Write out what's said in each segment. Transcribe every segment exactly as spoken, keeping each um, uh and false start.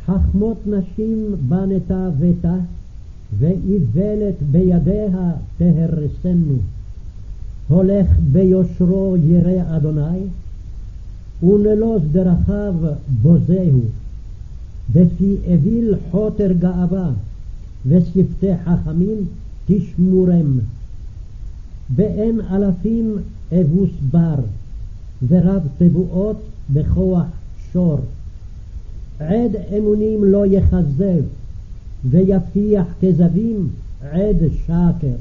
חכמות נשים בנתה ביתה, ואיוולת בידיה תהרסנו. הולך ביושרו ירא אדוני, ונלוז דרכיו בוזהו. בפי אוויל חוטר גאווה, ושפתי חכמים תשמורם. באין אלפים אבוס בר, ורב תבואות בכוח שור. עד אמונים לא יחזב, ויפיח כזבים עד שקר.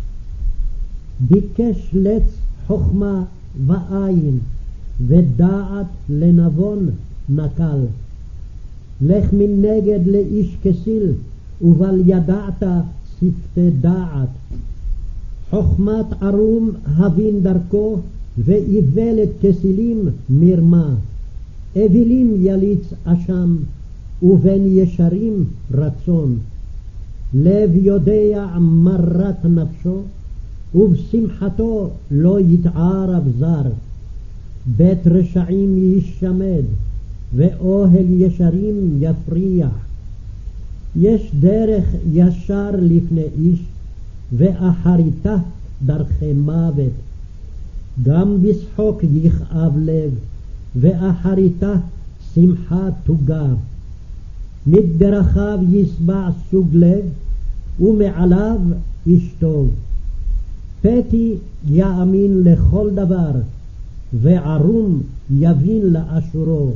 ביקש לץ חוכמה ועין, ודעת לנבון נקל. לך מנגד לאיש כסיל, ובל ידעת שפתי דעת. חוכמת ערום הבין דרכו, ואיוולת כסילים מרמה. אווילים יליץ אשם, ובין ישרים רצון. לב יודע מרת נפשו, ובשמחתו לא יתערב זר. בית רשעים ישמד, ואוהל ישרים יפריח. יש דרך ישר לפני איש, ואחריתה דרכי מוות. גם בשחוק יכאב לב, ואחריתה שמחה תוגה. מדרכיו ישבע סוג לב, ומעליו איש טוב. פתי יאמין לכל דבר, וערום יבין לאשורו.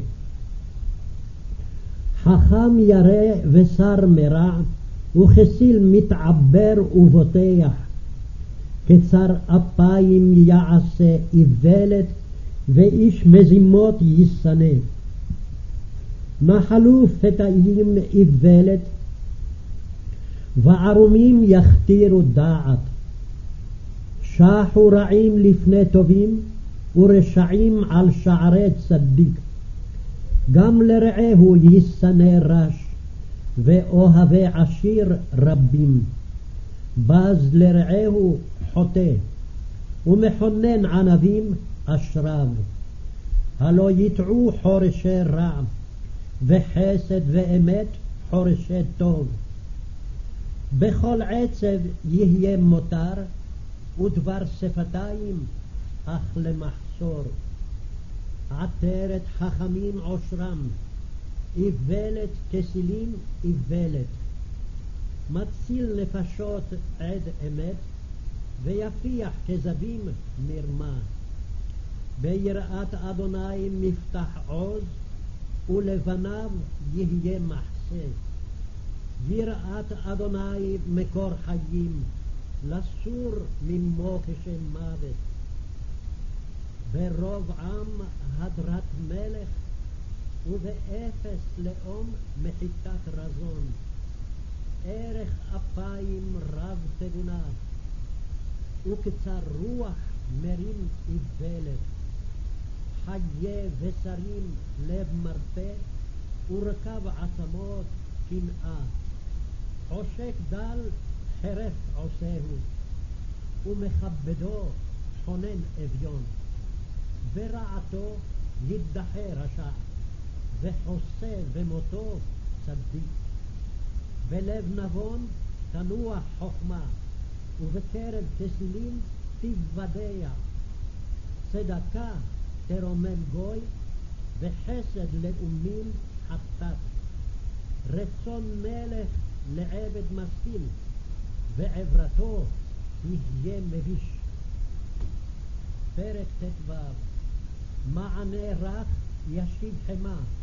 חכם ירא ושר מרע, וכסיל מתעבר ובוטח. קצר אפיים יעשה איוולת, ואיש מזימות ישנא. נחלו פתאים איוולת, וערומים יכתירו דעת. שחו רעים לפני טובים, ורשעים על שערי צדיק. גם לרעהו ישנא רש, ואוהבי עשיר רבים. בז לרעהו חוטא, ומכונן ענבים אשריו. הלא יטעו חורשי רע, וחסד ואמת חורשי טוב. בכל עצב יהיה מותר, ודבר שפתיים אך למחסור. עטרת חכמים עושרם, איוולת כסילים איוולת. מציל נפשות עד אמת, ויפיח כזבים מרמה. ביראת אדוני מפתח עוז, ולבניו יהיה מחסה. יראת אדוני מקור חיים, לסור ממוקשי מוות. ברוב עם הדרת מלך, ובאפס לאום מחיתת רזון. ערך אפיים רב תבונה, וקצר רוח מרים איוולת. חיי ושרים לב מרפא, ורקב עצמות קנאה. עושק דל חרף עושהו, ומכבדו חונן אביון. ברעתו ידחה רשע, וחוסה במותו צדיק. בלב נבון תנוח חוכמה, ובקרב כסילים תיוודע. צדקה תרומם גוי, וחסד לאומים חטאת. רצון מלך לעבד משכיל, ועברתו יהיה מביש. פרק ט"ו. מענה רך ישיב חמה,